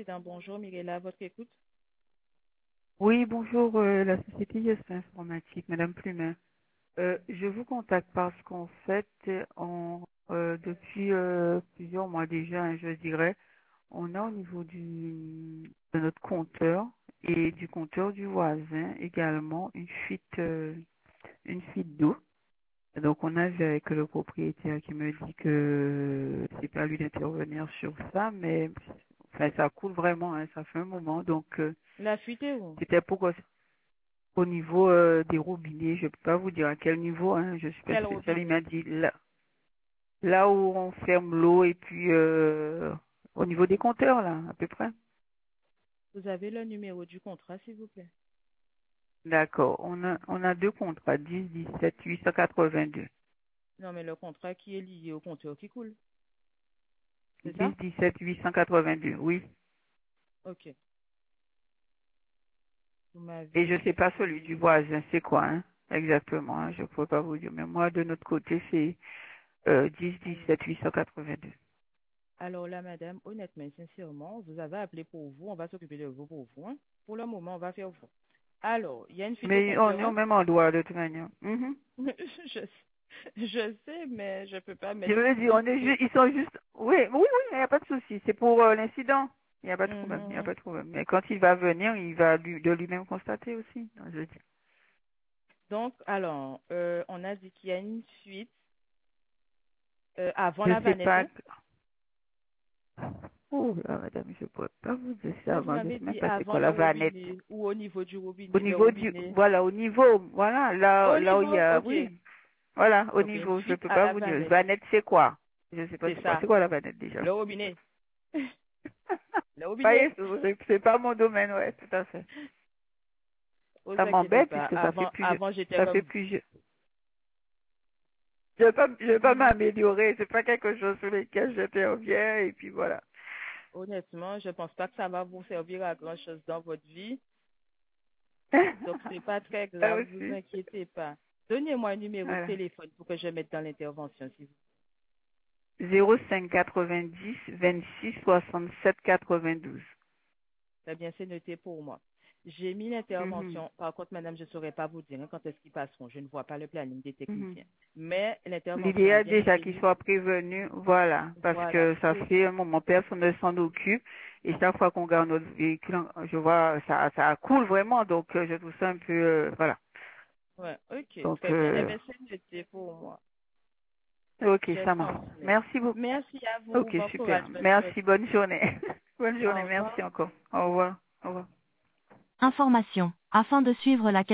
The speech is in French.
Président. Bonjour, Mirella, à votre écoute. Oui, bonjour, la société Yes Informatique, Madame Plumet. Je vous contacte parce qu'en fait, depuis plusieurs mois déjà, hein, je dirais, on a au niveau de notre compteur et du compteur du voisin également une fuite d'eau. Donc on a vu avec le propriétaire qui me dit que c'est pas à lui d'intervenir sur ça, mais enfin, ça coule vraiment, hein, ça fait un moment, donc La fuite est où? c'était pour au niveau des robinets, je peux pas vous dire à quel niveau, hein, je suis pas Quel spécial. Il robinet? m'a dit là où on ferme l'eau et puis au niveau des compteurs, là, à peu près. Vous avez le numéro du contrat, s'il vous plaît? D'accord. On a deux contrats, 10, 17, 882. Non, mais le contrat qui est lié au compteur qui coule, c'est 10, ça? 17, 882, oui. Ok. Vous Et m'avez je sais dit pas que... celui du voisin, c'est quoi, hein, exactement, hein, je ne peux pas vous dire. Mais moi, de notre côté, c'est 10, Alors, 17, 882. alors là, madame, honnêtement et sincèrement, vous avez appelé pour vous. On va s'occuper de vous pour vous, hein. Pour le moment, on va faire vous. Alors, il y a une fuite au Mais on compteur, est au hein? même endroit, de toute manière. Mhm. Je, je sais, mais je peux pas Je mettre veux dire, une on est fuite. ils sont juste, oui, oui, oui, il n'y a pas de souci. C'est pour l'incident. Il n'y a pas de problème, il n'y a Mhm. pas de problème. Mais quand il va venir, il va de lui-même constater aussi. Non, je veux dire. Donc, alors, on a dit qu'il y a une fuite avant Je la sais vanette, pas. hein? Oh là, madame, je ne pourrais pas vous dire ça Mais vous avant. Je ne m'avez sais même dit pas c'est avant quoi le la vanette. robinet ou au niveau du Au robinet, le niveau robinet. au niveau, voilà, Au là où il y niveau, a, ok. oui, voilà, au Donc il y a une niveau. Je ne fuite peux à pas la vous dire. vanette. Vanette, c'est quoi? Je ne sais pas C'est c'est quoi. ça. C'est quoi la vanette déjà? Le robinet. Le robinet. Voyez, c'est pas mon domaine, ouais, tout à fait. Vous Ça inquiétez m'embête pas. puisque Avant j'étais ça fait comme plus, je vais pas vous. m'améliorer. C'est pas quelque chose sur lequel j'interviens et puis voilà. Honnêtement, je pense pas que ça va vous servir à grand chose dans votre vie. Donc c'est pas très Ça grave, vous aussi. inquiétez pas. Donnez-moi un numéro de Voilà. téléphone pour que je mette dans l'intervention, s'il vous 05 90 26 67 92. plaît. Eh bien, c'est noté pour moi. J'ai mis Mhm. l'intervention. Par contre, madame, je ne saurais pas vous dire hein, quand est-ce qu'ils passeront. Je ne vois pas le planning des Mhm. techniciens. Mais l'intervention a L'idéal bien déjà été qu'il mise. soit prévenu, voilà, parce Voilà, que ça c'est fait ça. un moment personne ne s'en occupe et chaque fois qu'on garde notre véhicule, je vois ça coule vraiment, donc je trouve ça un peu voilà. Ouais, ok, Donc très bien. Eh bien, c'est noté pour moi. ok, Je ça marche. transmets. Merci beaucoup. Merci à vous. Ok, Bon courage. super. Bonne Merci, journée. bonne journée. Bonne journée, Au revoir. merci encore. Au revoir. Au revoir. Information. Afin de suivre la